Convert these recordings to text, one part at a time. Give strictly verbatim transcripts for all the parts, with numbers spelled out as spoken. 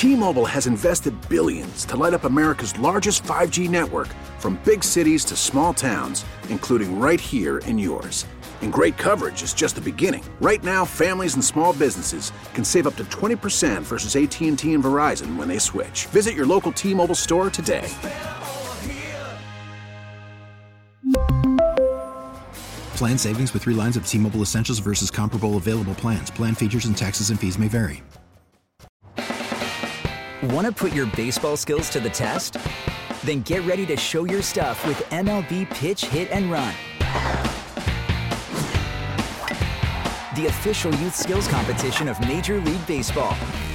T-Mobile has invested billions to light up America's largest five G network, from big cities to small towns, including right here in yours. And great coverage is just the beginning. Right now, families and small businesses can save up to twenty percent versus A T and T and Verizon when they switch. Visit your local T-Mobile store today. Plan savings with three lines of T-Mobile Essentials versus comparable available plans. Plan features and taxes and fees may vary. Want to put your baseball skills to the test? Then get ready to show your stuff with M L B Pitch, Hit, and Run. The official youth skills competition of Major League Baseball.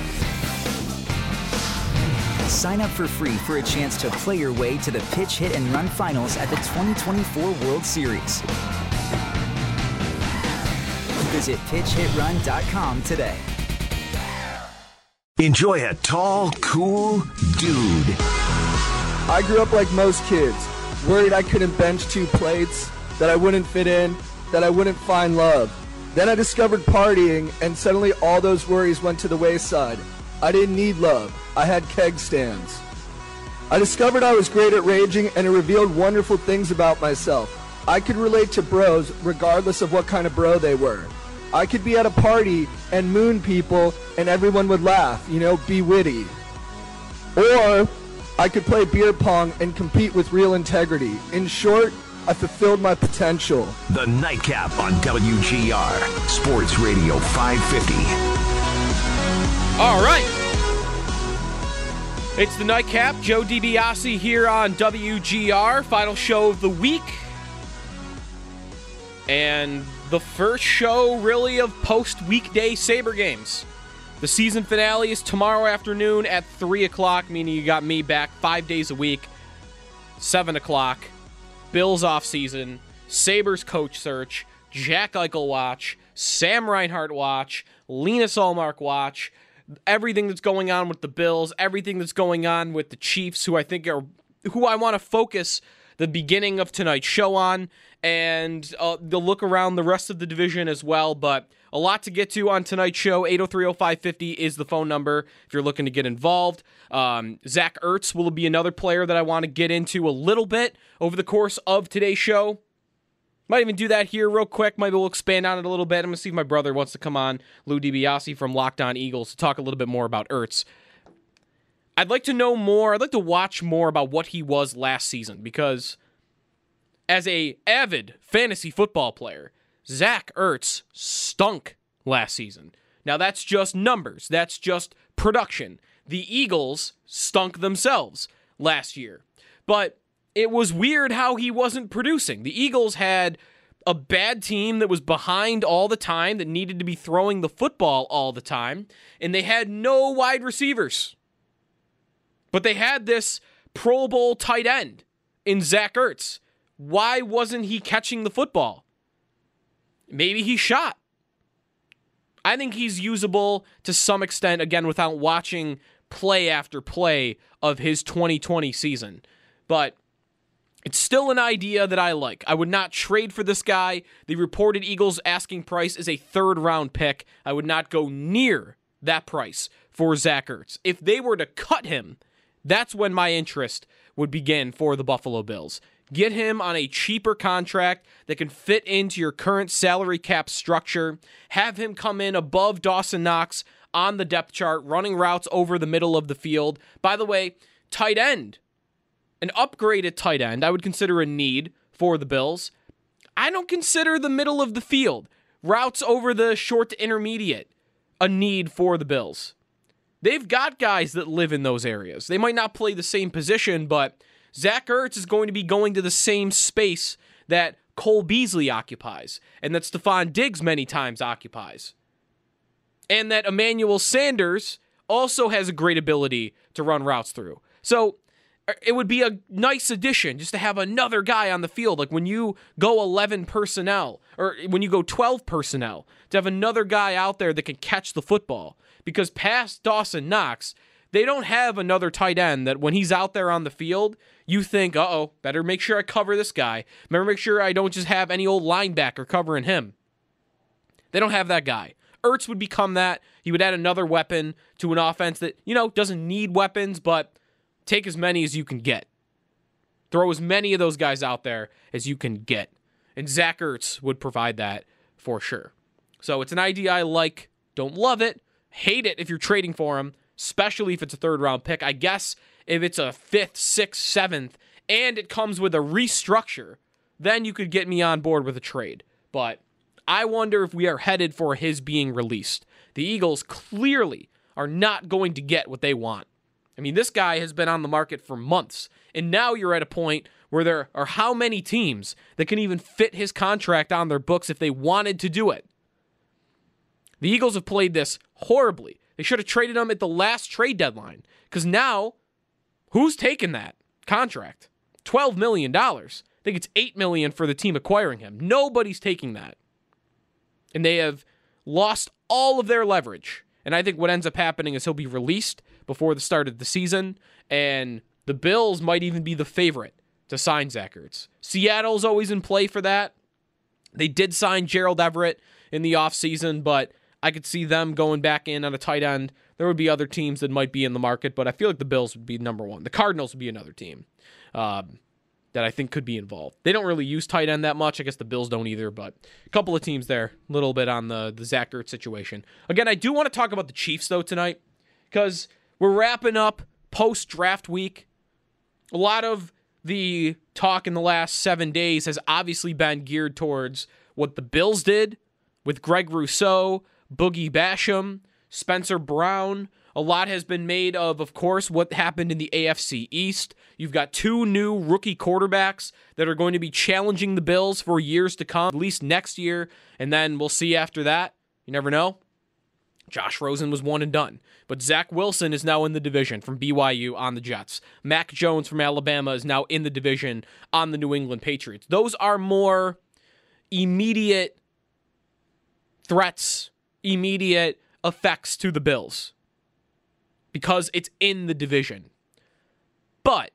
Sign up for free for a chance to play your way to the Pitch, Hit, and Run finals at the twenty twenty-four World Series. Visit pitch hit run dot com today. Enjoy a tall, cool dude. I grew up like most kids, worried I couldn't bench two plates, that I wouldn't fit in, that I wouldn't find love. Then I discovered partying, and suddenly all those worries went to the wayside. I didn't need love. I had keg stands. I discovered I was great at raging, and it revealed wonderful things about myself. I could relate to bros regardless of what kind of bro they were. I could be at a party and moon people and everyone would laugh, you know, be witty. Or I could play beer pong and compete with real integrity. In short, I fulfilled my potential. The Nightcap on W G R, Sports Radio five fifty. All right. It's the Nightcap. Joe DiBiase here on W G R. Final show of the week. And the first show, really, of post-weekday Sabre games. The season finale is tomorrow afternoon at three o'clock, meaning you got me back five days a week, seven o'clock. Bills off-season, Sabres coach search, Jack Eichel watch, Sam Reinhart watch, Linus Ullmark watch, everything that's going on with the Bills, everything that's going on with the Chiefs, who I think are, who I want to focus the beginning of tonight's show on, and uh, the look around the rest of the division as well. But a lot to get to on tonight's show. eight oh three oh five fifty is the phone number if you're looking to get involved. Um, Zach Ertz will be another player that I want to get into a little bit over the course of today's show. Might even do that here real quick. Maybe we'll expand on it a little bit. I'm going to see if my brother wants to come on, Lou DiBiase from Locked On Eagles, to talk a little bit more about Ertz. I'd like to know more. I'd like to watch more about what he was last season, because as a avid fantasy football player, Zach Ertz stunk last season. Now, that's just numbers. That's just production. The Eagles stunk themselves last year. But it was weird how he wasn't producing. The Eagles had a bad team that was behind all the time, that needed to be throwing the football all the time, and they had no wide receivers. But they had this Pro Bowl tight end in Zach Ertz. Why wasn't he catching the football? Maybe he shot. I think he's usable to some extent, again, without watching play after play of his twenty twenty season. But it's still an idea that I like. I would not trade for this guy. The reported Eagles asking price is a third round pick. I would not go near that price for Zach Ertz. If they were to cut him, that's when my interest would begin for the Buffalo Bills. Get him on a cheaper contract that can fit into your current salary cap structure. Have him come in above Dawson Knox on the depth chart, running routes over the middle of the field. By the way, tight end. An upgraded tight end I would consider a need for the Bills. I don't consider the middle of the field, routes over the short to intermediate, a need for the Bills. They've got guys that live in those areas. They might not play the same position, but Zach Ertz is going to be going to the same space that Cole Beasley occupies, and that Stephon Diggs many times occupies. And that Emmanuel Sanders also has a great ability to run routes through. So it would be a nice addition just to have another guy on the field. Like when you go eleven personnel, or when you go twelve personnel, to have another guy out there that can catch the football. Because past Dawson Knox, they don't have another tight end that when he's out there on the field, you think, uh-oh, better make sure I cover this guy. Better make sure I don't just have any old linebacker covering him. They don't have that guy. Ertz would become that. He would add another weapon to an offense that, you know, doesn't need weapons, but take as many as you can get. Throw as many of those guys out there as you can get. And Zach Ertz would provide that for sure. So it's an idea I like. Don't love it. Hate it if you're trading for him, especially if it's a third round pick. I guess if it's a fifth, sixth, seventh, and it comes with a restructure, then you could get me on board with a trade. But I wonder if we are headed for his being released. The Eagles clearly are not going to get what they want. I mean, this guy has been on the market for months, and now you're at a point where there are how many teams that can even fit his contract on their books if they wanted to do it? The Eagles have played this horribly. They should have traded him at the last trade deadline, because now, who's taking that contract? twelve million dollars. I think it's eight million dollars for the team acquiring him. Nobody's taking that. And they have lost all of their leverage. And I think what ends up happening is he'll be released before the start of the season, and the Bills might even be the favorite to sign Zach Ertz. Seattle's always in play for that. They did sign Gerald Everett in the offseason, but I could see them going back in on a tight end. There would be other teams that might be in the market, but I feel like the Bills would be number one. The Cardinals would be another team um, that I think could be involved. They don't really use tight end that much. I guess the Bills don't either, but a couple of teams there, a little bit on the, the Zach Ertz situation. Again, I do want to talk about the Chiefs, though, tonight, because we're wrapping up post-draft week. A lot of the talk in the last seven days has obviously been geared towards what the Bills did with Greg Rousseau, Boogie Basham, Spencer Brown. A lot has been made of, of course, what happened in the A F C East. You've got two new rookie quarterbacks that are going to be challenging the Bills for years to come, at least next year, and then we'll see after that. You never know. Josh Rosen was one and done. But Zach Wilson is now in the division from B Y U on the Jets. Mac Jones from Alabama is now in the division on the New England Patriots. Those are more immediate threats, immediate effects to the Bills, because it's in the division. But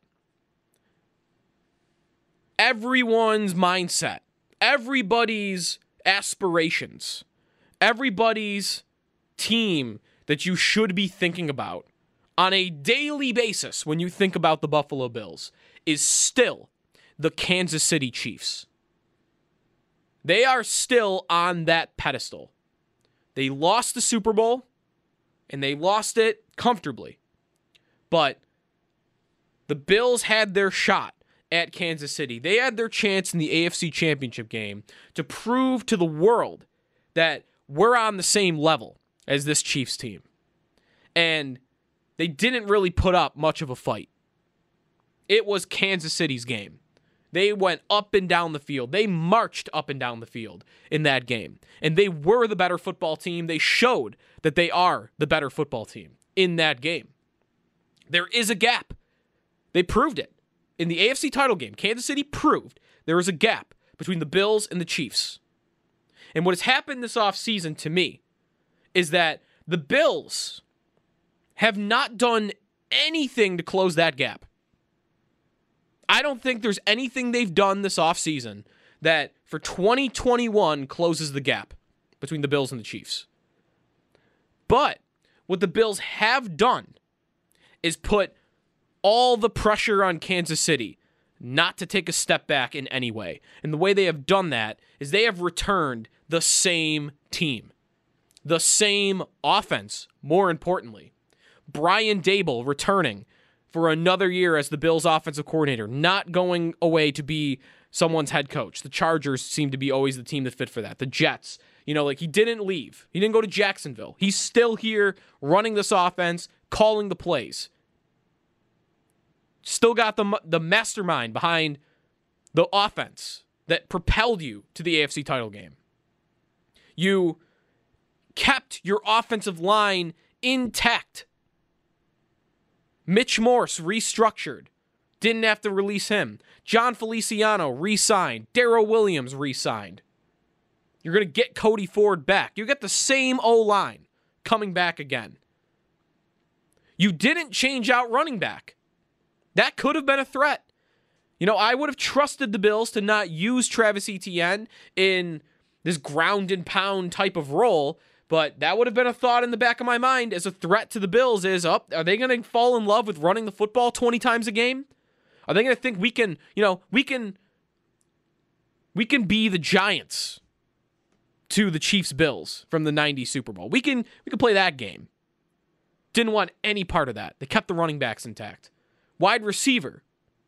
everyone's mindset, everybody's aspirations, everybody's team that you should be thinking about on a daily basis when you think about the Buffalo Bills is still the Kansas City Chiefs. They are still on that pedestal. They lost the Super Bowl, and they lost it comfortably. But the Bills had their shot at Kansas City. They had their chance in the A F C Championship game to prove to the world that we're on the same level as this Chiefs team. And they didn't really put up much of a fight. It was Kansas City's game. They went up and down the field. They marched up and down the field in that game. And they were the better football team. They showed that they are the better football team in that game. There is a gap. They proved it. In the A F C title game, Kansas City proved there is a gap between the Bills and the Chiefs. And what has happened this offseason to me is that the Bills have not done anything to close that gap. I don't think there's anything they've done this offseason that for twenty twenty-one closes the gap between the Bills and the Chiefs. But what the Bills have done is put all the pressure on Kansas City not to take a step back in any way. And the way they have done that is they have returned the same team. The same offense, more importantly. Brian Daboll returning for another year as the Bills' offensive coordinator, not going away to be someone's head coach. The Chargers seem to be always the team that fit for that. The Jets, you know, like he didn't leave. He didn't go to Jacksonville. He's still here running this offense, calling the plays. Still got the, the mastermind behind the offense that propelled you to the A F C title game. You kept your offensive line intact. Mitch Morse restructured. Didn't have to release him. John Feliciano re-signed. Darrell Williams re-signed. You're going to get Cody Ford back. You get the same O-line coming back again. You didn't change out running back. That could have been a threat. You know, I would have trusted the Bills to not use Travis Etienne in this ground and pound type of role, But that would have been a thought in the back of my mind as a threat to the Bills is, oh, are they going to fall in love with running the football twenty times a game? Are they going to think we can, you know, we can, we can be the Giants to the Chiefs Bills from the nineties Super Bowl? We can, we can play that game. Didn't want any part of that. They kept the running backs intact. Wide receiver.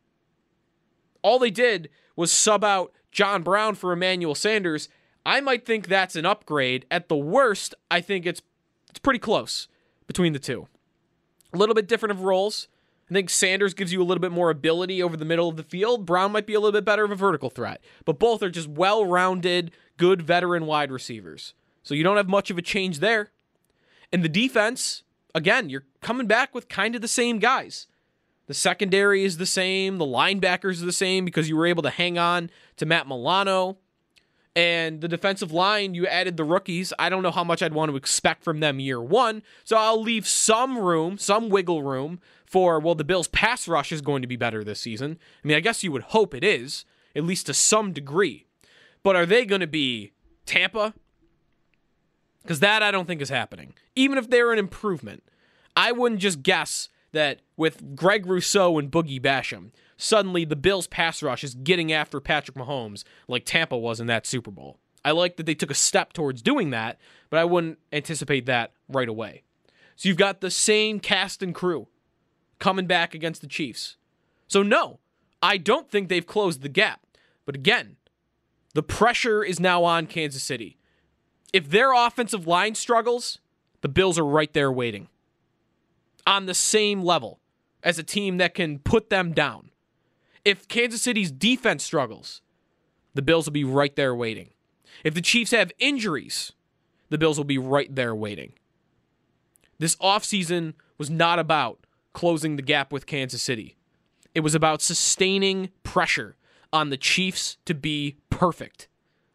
All they did was sub out John Brown for Emmanuel Sanders. I might think that's an upgrade. At the worst, I think it's it's pretty close between the two. A little bit different of roles. I think Sanders gives you a little bit more ability over the middle of the field. Brown might be a little bit better of a vertical threat. But both are just well-rounded, good veteran wide receivers. So you don't have much of a change there. And the defense, again, you're coming back with kind of the same guys. The secondary is the same. The linebackers are the same because you were able to hang on to Matt Milano. And the defensive line, you added the rookies. I don't know how much I'd want to expect from them year one. So I'll leave some room, some wiggle room for, well, the Bills' pass rush is going to be better this season. I mean, I guess you would hope it is, at least to some degree. But are they going to be Tampa? Because that I don't think is happening. Even if they're an improvement, I wouldn't just guess that with Greg Rousseau and Boogie Basham, suddenly the Bills' pass rush is getting after Patrick Mahomes like Tampa was in that Super Bowl. I like that they took a step towards doing that, but I wouldn't anticipate that right away. So you've got the same cast and crew coming back against the Chiefs. So no, I don't think they've closed the gap. But again, the pressure is now on Kansas City. If their offensive line struggles, the Bills are right there waiting. On the same level as a team that can put them down. If Kansas City's defense struggles, the Bills will be right there waiting. If the Chiefs have injuries, the Bills will be right there waiting. This offseason was not about closing the gap with Kansas City. It was about sustaining pressure on the Chiefs to be perfect.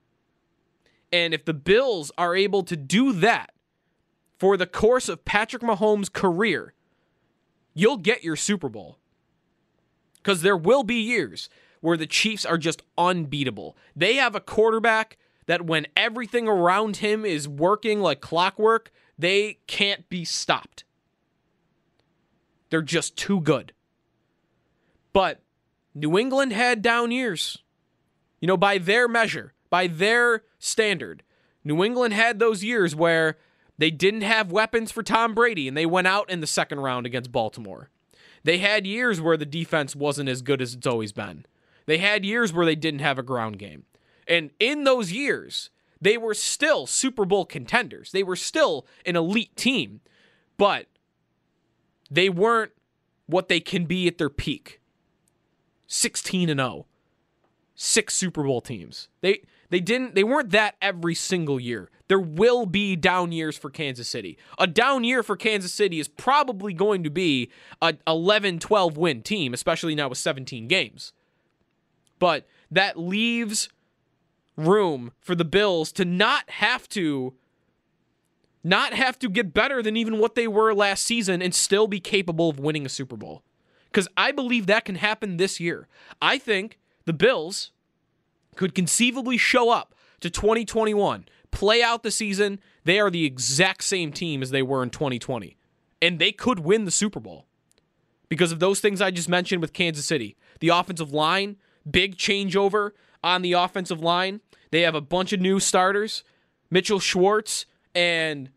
And if the Bills are able to do that for the course of Patrick Mahomes' career, you'll get your Super Bowl. Because there will be years where the Chiefs are just unbeatable. They have a quarterback that when everything around him is working like clockwork, they can't be stopped. They're just too good. But New England had down years. You know, by their measure, by their standard, New England had those years where they didn't have weapons for Tom Brady, and they went out in the second round against Baltimore. They had years where the defense wasn't as good as it's always been. They had years where they didn't have a ground game. And in those years, they were still Super Bowl contenders. They were still an elite team, but they weren't what they can be at their peak. sixteen and oh. Six Super Bowl teams. They they didn't they weren't that every single year. There will be down years for Kansas City. A down year for Kansas City is probably going to be a eleven twelve win team, especially now with seventeen games. But that leaves room for the Bills to not have to not have to get better than even what they were last season and still be capable of winning a Super Bowl. Because I believe that can happen this year. I think the Bills could conceivably show up to twenty twenty-one, play out the season. They are the exact same team as they were in twenty twenty. And they could win the Super Bowl because of those things I just mentioned with Kansas City. The offensive line, big changeover on the offensive line. They have a bunch of new starters. Mitchell Schwartz and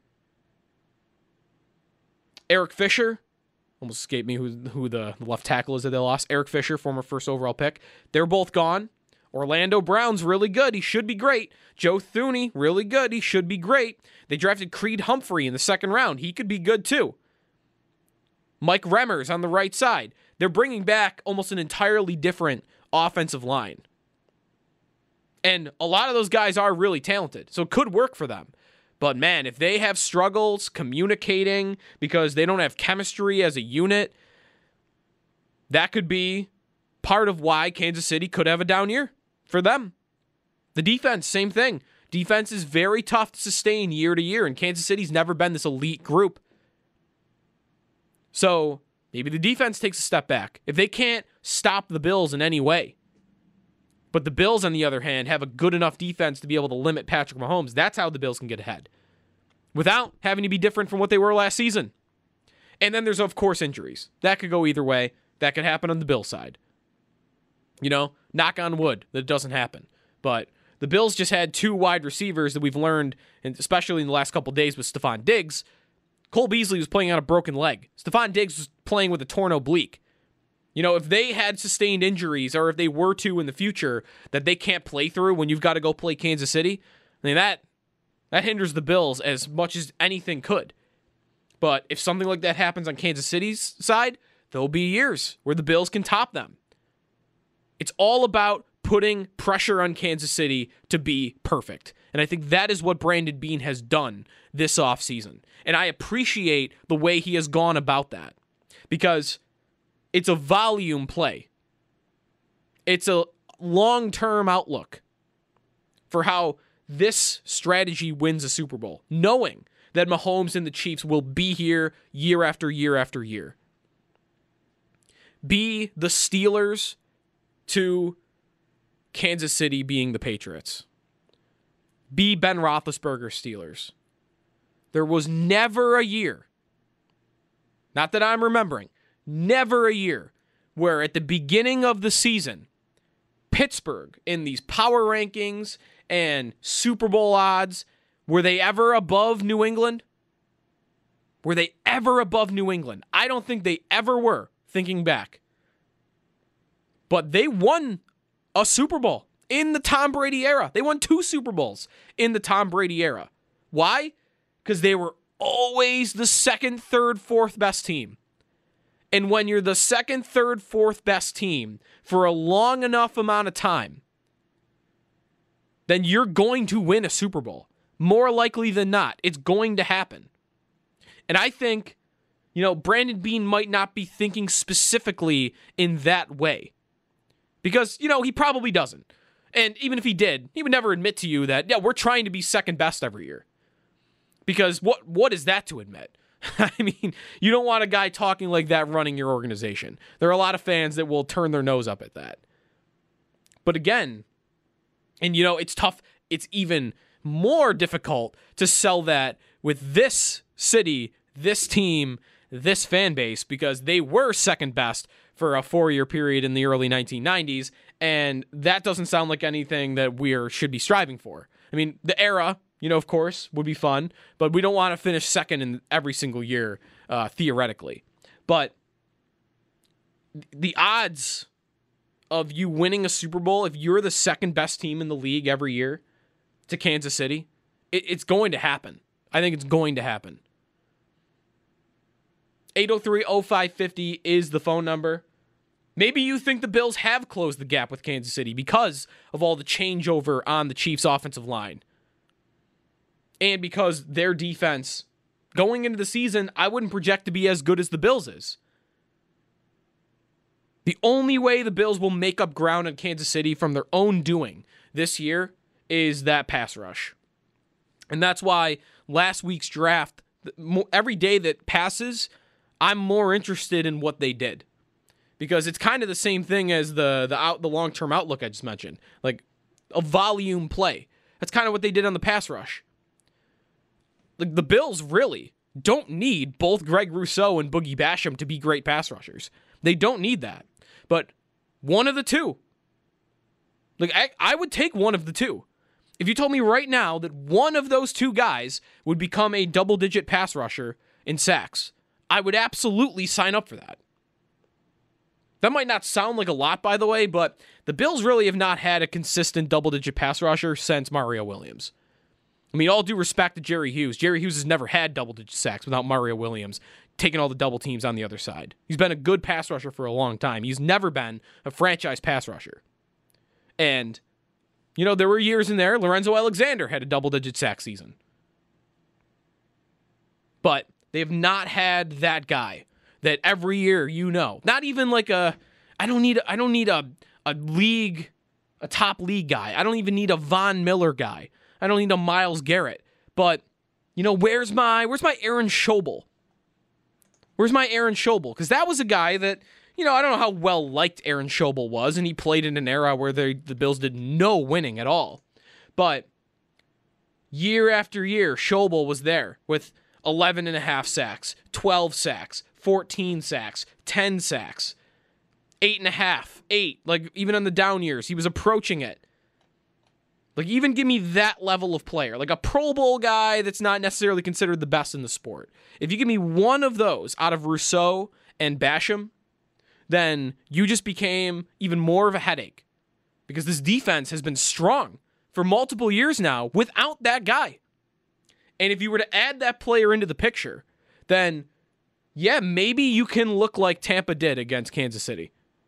Eric Fisher. Almost escaped me who, who the left tackle is that they lost. Eric Fisher, former first overall pick. They're both gone. Orlando Brown's really good. He should be great. Joe Thuney, really good. He should be great. They drafted Creed Humphrey in the second round. He could be good too. Mike Remmers on the right side. They're bringing back almost an entirely different offensive line. And a lot of those guys are really talented, so it could work for them. But man, if they have struggles communicating because they don't have chemistry as a unit, that could be part of why Kansas City could have a down year for them. The defense, same thing. Defense is very tough to sustain year to year, and Kansas City's never been this elite group. So maybe the defense takes a step back. If they can't stop the Bills in any way, but the Bills, on the other hand, have a good enough defense to be able to limit Patrick Mahomes, that's how the Bills can get ahead. without having to be different from what they were last season. And then there's, of course, injuries. That could go either way. That could happen on the Bills side. You know, knock on wood that it doesn't happen. But the Bills just had two wide receivers that we've learned, and especially in the last couple of days with Stephon Diggs. Cole Beasley was playing on a broken leg. Stephon Diggs was playing with a torn oblique. You know, if they had sustained injuries, or if they were to in the future, that they can't play through when you've got to go play Kansas City, I mean, that that hinders the Bills as much as anything could. But if something like that happens on Kansas City's side, there'll be years where the Bills can top them. It's all about putting pressure on Kansas City to be perfect. And I think that is what Brandon Beane has done this offseason. And I appreciate the way he has gone about that. Because it's a volume play. It's a long-term outlook for how this strategy wins a Super Bowl, knowing that Mahomes and the Chiefs will be here year after year after year. Be the Steelers to Kansas City being the Patriots. Be Ben Roethlisberger Steelers. There was never a year, not that I'm remembering, never a year where at the beginning of the season, Pittsburgh in these power rankings and Super Bowl odds, were they ever above New England? Were they ever above New England? I don't think they ever were, thinking back. But they won a Super Bowl in the Tom Brady era. They won two Super Bowls in the Tom Brady era. Why? Because they were always the second, third, fourth best team. And when you're the second, third, fourth best team for a long enough amount of time, then you're going to win a Super Bowl. More likely than not, it's going to happen. And I think, you know, Brandon Beane might not be thinking specifically in that way. Because, you know, he probably doesn't. And even if he did, he would never admit to you that, yeah, we're trying to be second best every year. Because what what is that to admit? I mean, you don't want a guy talking like that running your organization. There are a lot of fans that will turn their nose up at that. But again, and you know, it's tough. It's even more difficult to sell that with this city, this team, this fan base, because they were second best for a four-year period in the early nineteen nineties, and that doesn't sound like anything that we should be striving for. I mean, the era, you know, of course, would be fun, but we don't want to finish second in every single year, uh, theoretically. But the odds of you winning a Super Bowl, if you're the second best team in the league every year to Kansas City, it, it's going to happen. I think it's going to happen. eight oh three oh five five oh is the phone number. Maybe you think the Bills have closed the gap with Kansas City because of all the changeover on the Chiefs' offensive line. And because their defense, going into the season, I wouldn't project to be as good as the Bills is. The only way the Bills will make up ground in Kansas City from their own doing this year is that pass rush. And that's why last week's draft, every day that passes, I'm more interested in what they did. Because it's kind of the same thing as the the out the long-term outlook I just mentioned. Like a volume play. That's kind of what they did on the pass rush. Like the Bills really don't need both Greg Rousseau and Boogie Basham to be great pass rushers. They don't need that. But one of the two. Like I, I would take one of the two. If you told me right now that one of those two guys would become a double-digit pass rusher in sacks, I would absolutely sign up for that. That might not sound like a lot, by the way, but the Bills really have not had a consistent double-digit pass rusher since Mario Williams. I mean, all due respect to Jerry Hughes. Jerry Hughes has never had double-digit sacks without Mario Williams taking all the double teams on the other side. He's been a good pass rusher for a long time. He's never been a franchise pass rusher. And, you know, there were years in there, Lorenzo Alexander had a double-digit sack season. But they have not had that guy that every year, you know, not even like a, I don't need, I don't need a, a league, a top league guy. I don't even need a Von Miller guy. I don't need a Myles Garrett. But, you know, where's my, where's my Aaron Schobel? Where's my Aaron Schobel? Because that was a guy that, you know, I don't know how well liked Aaron Schobel was, and he played in an era where they, the Bills did no winning at all. But Year after year, Schobel was there with eleven and a half sacks, twelve sacks, fourteen sacks, ten sacks, eight and a half, eight. Like, even on the down years, he was approaching it. Like, even give me that level of player. Like, a Pro Bowl guy that's not necessarily considered the best in the sport. If you give me one of those out of Rousseau and Basham, then you just became even more of a headache. Because this defense has been strong for multiple years now without that guy. And if you were to add that player into the picture, then, yeah, maybe you can look like Tampa did against Kansas City.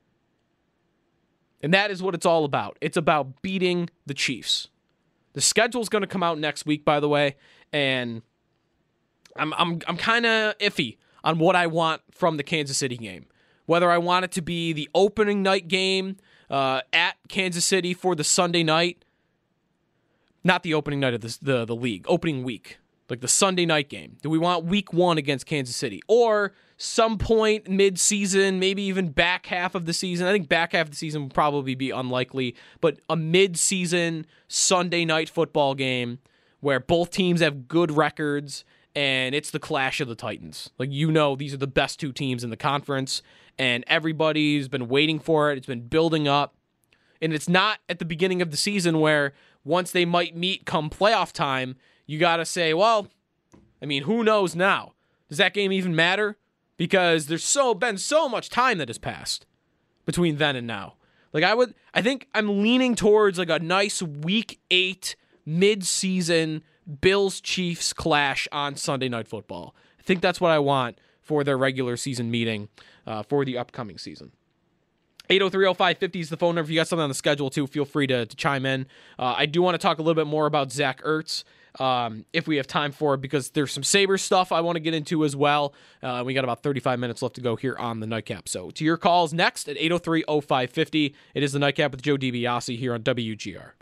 And that is what it's all about. It's about beating the Chiefs. The schedule's going to come out next week, by the way, and I'm I'm I'm kind of iffy on what I want from the Kansas City game. Whether I want it to be the opening night game uh, at Kansas City for the Sunday night, not the opening night of the, the the league, opening week, like the Sunday night game. Do we want week one against Kansas City? Or some point mid-season, maybe even back half of the season. I think back half of the season would probably be unlikely, but a mid-season Sunday night football game where both teams have good records and it's the clash of the Titans. Like, you know, these are the best two teams in the conference and everybody's been waiting for it. It's been building up. And it's not at the beginning of the season where once they might meet come playoff time, you got to say, well, I mean, who knows now? Does that game even matter? Because there's so been so much time that has passed between then and now. Like, I would, I think I'm leaning towards like a nice week eight mid-season Bills-Chiefs clash on Sunday Night Football. I think that's what I want for their regular season meeting uh, for the upcoming season. eight oh three oh five fifty is the phone number. If you got something on the schedule, too, feel free to, to chime in. Uh, I do want to talk a little bit more about Zach Ertz. Um, if we have time for it, because there's some Sabres stuff I want to get into as well. Uh, we got about thirty-five minutes left to go here on the Nightcap. So to your calls next at eight oh three oh five fifty. It is the Nightcap with Joe DiBiase here on W G R.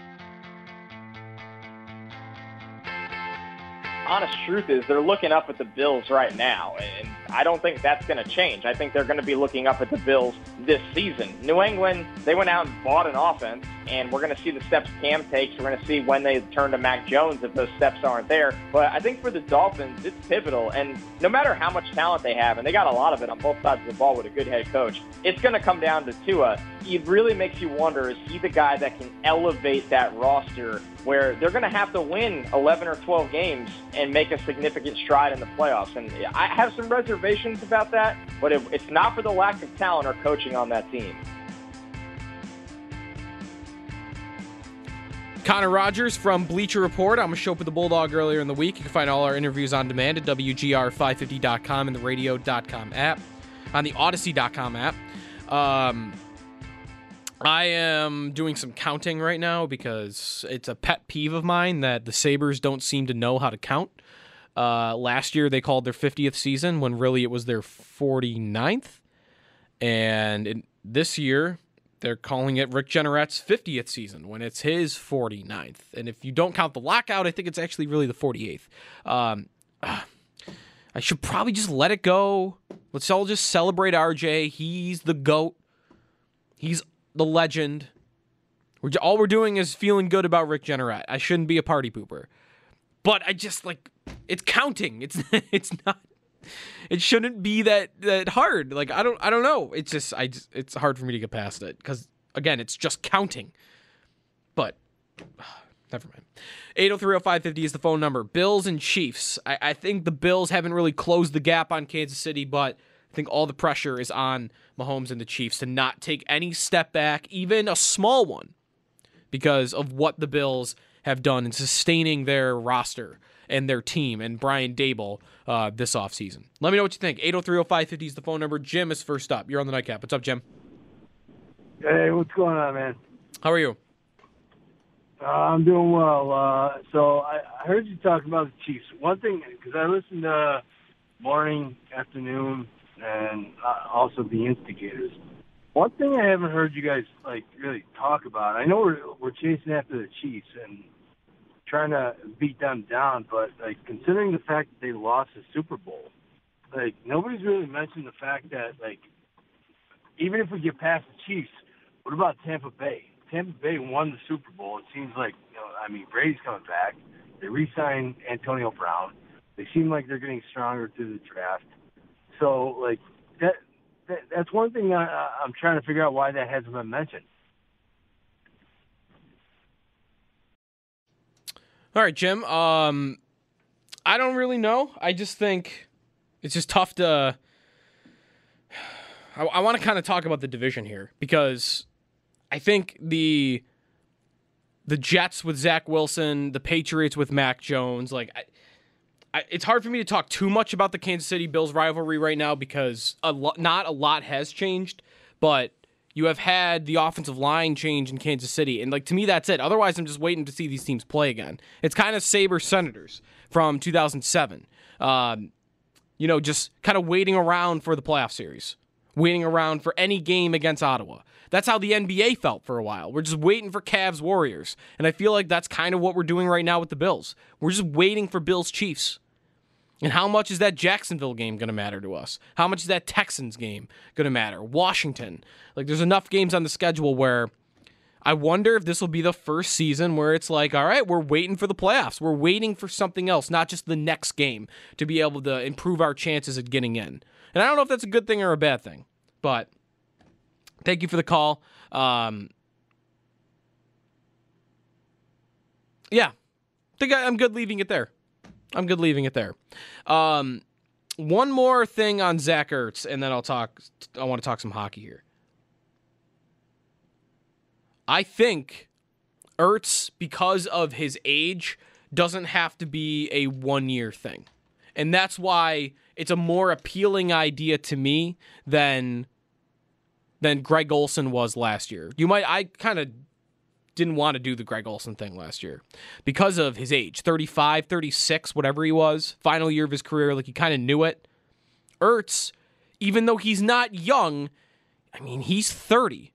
Honest truth is they're looking up at the Bills right now, and I don't think that's going to change. I think they're going to be looking up at the Bills this season. New England, they went out and bought an offense, and we're going to see the steps Cam takes. We're going to see when they turn to Mac Jones if those steps aren't there. But I think for the Dolphins, it's pivotal, and no matter how much talent they have, and they got a lot of it on both sides of the ball with a good head coach, it's going to come down to Tua. It really makes you wonder, is he the guy that can elevate that roster where they're going to have to win eleven or twelve games and make a significant stride in the playoffs? And I have some reservations about that, but it, it's not for the lack of talent or coaching on that team. Connor Rogers from Bleacher Report. I'm a show with the Bulldog earlier in the week. You can find all our interviews on demand at W G R five fifty dot com and the radio dot com app, on the Odyssey dot com app. Um, I am doing some counting right now because it's a pet peeve of mine that the Sabres don't seem to know how to count. Uh, last year they called their fiftieth season when really it was their forty-ninth. And in, this year they're calling it Rick Jeanneret's fiftieth season when it's his forty-ninth. And if you don't count the lockout, I think it's actually really the forty-eighth. Um, uh, I should probably just let it go. Let's all just celebrate R J. He's the GOAT. He's the legend. We're all we're doing is feeling good about Rick Jeanneret. I shouldn't be a party pooper, but I just like it's counting. It's it's not. It shouldn't be that that hard. Like I don't I don't know. It's just I just, it's hard for me to get past it because again it's just counting. But uh, never mind. eight oh three oh five fifty is the phone number. Bills and Chiefs. I, I think the Bills haven't really closed the gap on Kansas City, but I think all the pressure is on Mahomes and the Chiefs to not take any step back, even a small one, because of what the Bills have done in sustaining their roster and their team and Brian Daboll uh, this offseason. Let me know what you think. eight oh three oh five fifty is the phone number. Jim is first up. You're on the Nightcap. What's up, Jim? Hey, what's going on, man? How are you? Uh, I'm doing well. Uh, so I, I heard you talking about the Chiefs. One thing, because I listened to morning, afternoon, and uh, also the Instigators. One thing I haven't heard you guys like really talk about. I know we're we're chasing after the Chiefs and trying to beat them down, but like considering the fact that they lost the Super Bowl, like nobody's really mentioned the fact that like even if we get past the Chiefs, what about Tampa Bay? Tampa Bay won the Super Bowl. It seems like you know, I mean Brady's coming back. They re-signed Antonio Brown. They seem like they're getting stronger through the draft. So, like, that, that that's one thing that I, I'm trying to figure out why that hasn't been mentioned. All right, Jim. Um, I don't really know. I just think it's just tough to... I, I want to kind of talk about the division here because I think the the Jets with Zach Wilson, the Patriots with Mac Jones, like I, I, it's hard for me to talk too much about the Kansas City Bills rivalry right now because a lo- not a lot has changed, but you have had the offensive line change in Kansas City, and like to me that's it. Otherwise, I'm just waiting to see these teams play again. It's kind of Sabres Senators from two thousand seven. Um, you know, just kind of waiting around for the playoff series. Waiting around for any game against Ottawa. That's how the N B A felt for a while. We're just waiting for Cavs Warriors. And I feel like that's kind of what we're doing right now with the Bills. We're just waiting for Bills Chiefs. And how much is that Jacksonville game going to matter to us? How much is that Texans game going to matter? Washington. Like, there's enough games on the schedule where I wonder if this will be the first season where it's like, all right, we're waiting for the playoffs. We're waiting for something else, not just the next game, to be able to improve our chances at getting in. And I don't know if that's a good thing or a bad thing, but thank you for the call. Um, yeah, I think I'm good leaving it there. I'm good leaving it there. Um, one more thing on Zach Ertz, and then I'll talk. I want to talk some hockey here. I think Ertz, because of his age, doesn't have to be a one-year thing. And that's why it's a more appealing idea to me than than Greg Olsen was last year. You might I kind of didn't want to do the Greg Olsen thing last year because of his age, thirty-five, thirty-six, whatever he was, final year of his career, like he kind of knew it. Ertz, even though he's not young, I mean, he's thirty.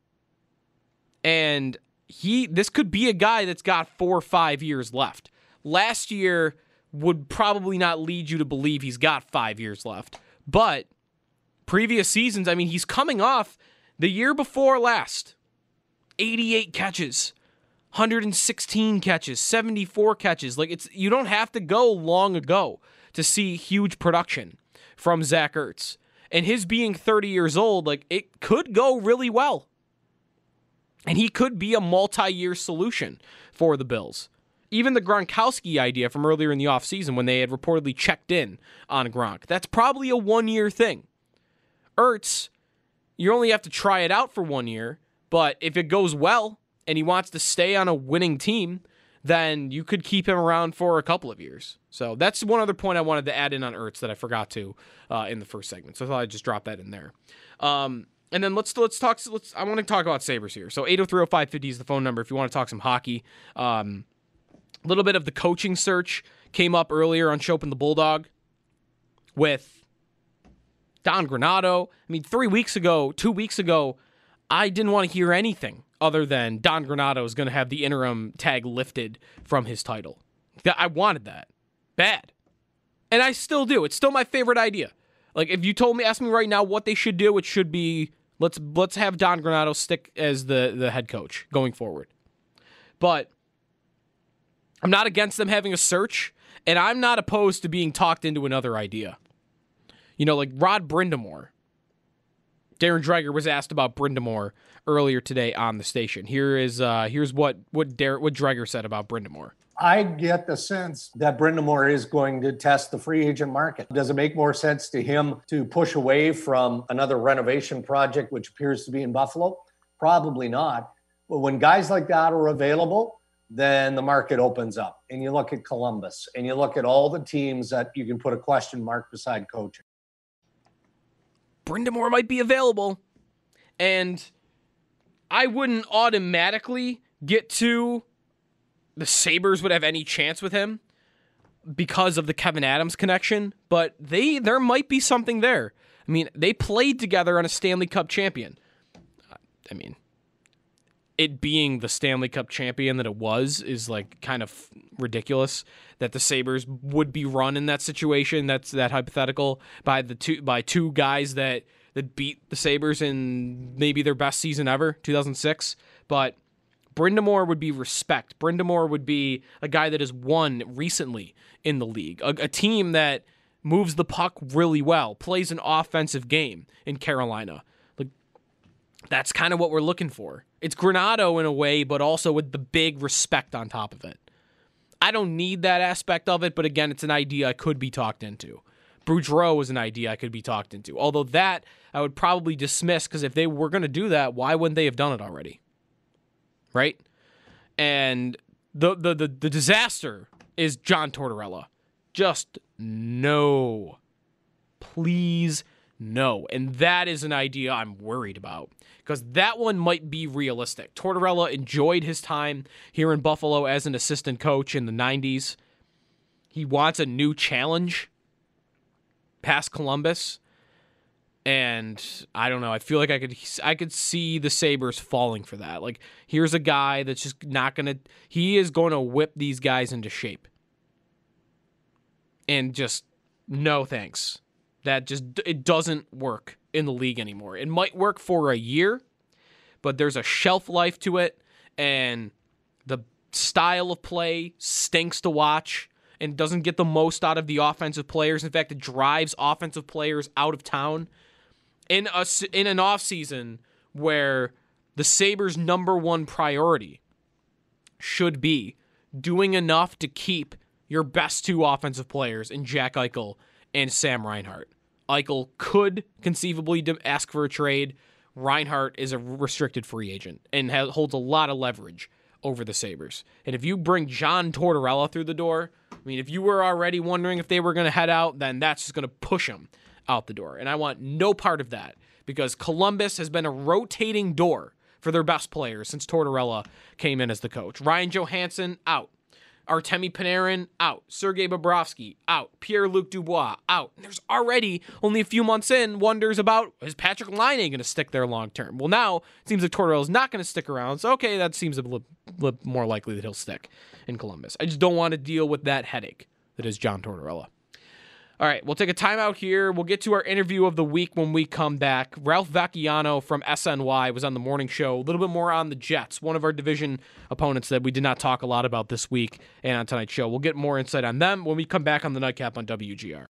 And he this could be a guy that's got four or five years left. Last year would probably not lead you to believe he's got five years left. But previous seasons, I mean, he's coming off the year before last. eighty-eight catches, one hundred sixteen catches, seventy-four catches. Like it's you don't have to go long ago to see huge production from Zach Ertz. And his being thirty years old, like it could go really well. And he could be a multi-year solution for the Bills. Even the Gronkowski idea from earlier in the offseason when they had reportedly checked in on Gronk, that's probably a one-year thing. Ertz, you only have to try it out for one year, but if it goes well and he wants to stay on a winning team, then you could keep him around for a couple of years. So that's one other point I wanted to add in on Ertz that I forgot to uh, in the first segment. So I thought I'd just drop that in there. Um, and then let's let's talk. Let's I want to talk about Sabres here. So eight oh three oh five fifty is the phone number if you want to talk some hockey. Um, a little bit of the coaching search came up earlier on Chopin the Bulldog with Don Granato. I mean, three weeks ago, two weeks ago, I didn't want to hear anything other than Don Granato is going to have the interim tag lifted from his title. I wanted that. Bad. And I still do. It's still my favorite idea. Like, if you told me, ask me right now what they should do, it should be, let's let's have Don Granato stick as the, the head coach going forward. But I'm not against them having a search, and I'm not opposed to being talked into another idea. You know, like Rod Brind'Amour. Darren Dreger was asked about Brind'Amour earlier today on the station. Here is uh, here's what what, Dar- what Dreger said about Brind'Amour. I get the sense that Brind'Amour is going to test the free agent market. Does it make more sense to him to push away from another renovation project, which appears to be in Buffalo? Probably not. But when guys like that are available, then the market opens up. And you look at Columbus, and you look at all the teams that you can put a question mark beside coaching. Brind'Amour might be available, and I wouldn't automatically get to the Sabres would have any chance with him because of the Kevin Adams connection, but they there might be something there. I mean, they played together on a Stanley Cup champion. I mean, it being the Stanley Cup champion that it was is like kind of ridiculous that the Sabres would be run in that situation. That's that hypothetical by the two by two guys that that beat the Sabres in maybe their best season ever, two thousand six. But Brind'Amour would be respect. Brind'Amour would be a guy that has won recently in the league. A, a team that moves the puck really well, plays an offensive game in Carolina. Like, that's kind of what we're looking for. It's Granato in a way, but also with the big respect on top of it. I don't need that aspect of it, but again, it's an idea I could be talked into. Boudreau is an idea I could be talked into. Although that I would probably dismiss, because if they were going to do that, why wouldn't they have done it already? Right? And the, the the the disaster is John Tortorella. Just no. Please no. And that is an idea I'm worried about, because that one might be realistic. Tortorella enjoyed his time here in Buffalo as an assistant coach in the nineties. He wants a new challenge past Columbus. And I don't know. I feel like I could I could see the Sabres falling for that. Like, here's a guy that's just not going to... He is going to whip these guys into shape. And just, no thanks. That just... It doesn't work in the league anymore. It might work for a year, but there's a shelf life to it. And the style of play stinks to watch and doesn't get the most out of the offensive players. In fact, it drives offensive players out of town. In a, in an offseason where the Sabres' number one priority should be doing enough to keep your best two offensive players in Jack Eichel and Sam Reinhart. Eichel could conceivably ask for a trade. Reinhart is a restricted free agent and has, holds a lot of leverage over the Sabres. And if you bring John Tortorella through the door, I mean, if you were already wondering if they were going to head out, then that's just going to push them out the door. And I want no part of that, because Columbus has been a rotating door for their best players since Tortorella came in as the coach. Ryan Johansson, out. Artemi Panarin, out. Sergei Bobrovsky, out. Pierre-Luc Dubois, out. And there's already, only a few months in, wonders about, is Patrick Laine going to stick there long term? Well, now it seems like Tortorella's not going to stick around, so okay, that seems a little, little more likely that he'll stick in Columbus. I just don't want to deal with that headache that is John Tortorella. All right, we'll take a timeout here. We'll get to our interview of the week when we come back. Ralph Vacchiano from S N Y was on the morning show. A little bit more on the Jets, one of our division opponents that we did not talk a lot about this week and on tonight's show. We'll get more insight on them when we come back on the Nightcap on W G R.